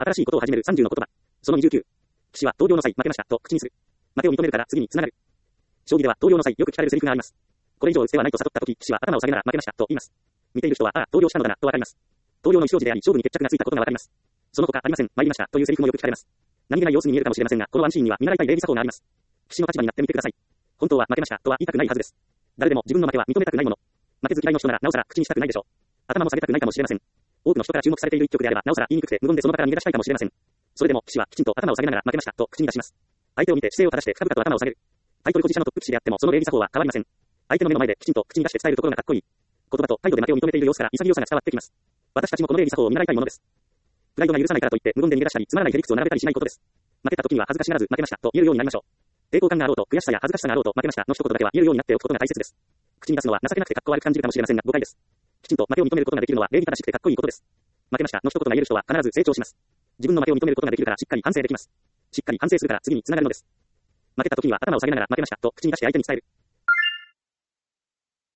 新しいことを始める30の言葉。その29。騎士は投了の際、負けました、と口にする。負けを認めるから次につながる。将棋では投了の際、よく聞かれるセリフがあります。これ以上打つ手はないと悟ったとき、騎士は頭を下げながら負けました、と言います。見ている人は、ああ、投了したのだな、とわかります。投了の意思表示であり、勝負に決着がついたことがわかります。その他ありません、参りました、というセリフもよく聞かれます。何気ない様子に見えるかもしれませんが、このワンシーンには見習いたい礼儀作法があります。騎士の立場になってみてください。本当は負けました、とは言いたくないはずです。誰でも自分の負けは認めたくないもの。負けず嫌いの人ならなおさら口にしたくないでしょう。頭も下げたくないかもしれません。多くの人から注目されている一局であればなおさら言いにくくて無言でその場から逃げ出したいかもしれません。それでも騎士はきちんと頭を下げながら負けましたと口に出します。相手を見て姿勢を正して深々と頭を下げる。タイトル保持者のトップ棋士であってもその礼儀作法は変わりません。相手の目の前できちんと口に出して伝えるところがかっこいい。言葉と態度で負けを認めている様子から潔さが伝わってきます。私たちもこの礼儀作法を見習いたいものです。プライドが許さないからといって無言で逃げ出したりつまらないへりくつを並べたりしないことです。負けた時には恥ずかしがらず負けましたと言えるようになりましょう。抵抗感があろうと悔しさや恥ずかしさがあろうと負けましたの一言だけは言えるようになっておくことが大切です。口に出すのは情けなくてかっこ悪く感じるかもしれませんが誤解です。きちんと負けを認めることができるのは礼儀正しくてかっこいいことです。負けましたの一言が言える人は必ず成長します。自分の負けを認めることができるからしっかり反省できます。しっかり反省するから次につながるのです。負けた時には頭を下げながら負けましたと口に出して相手に伝える。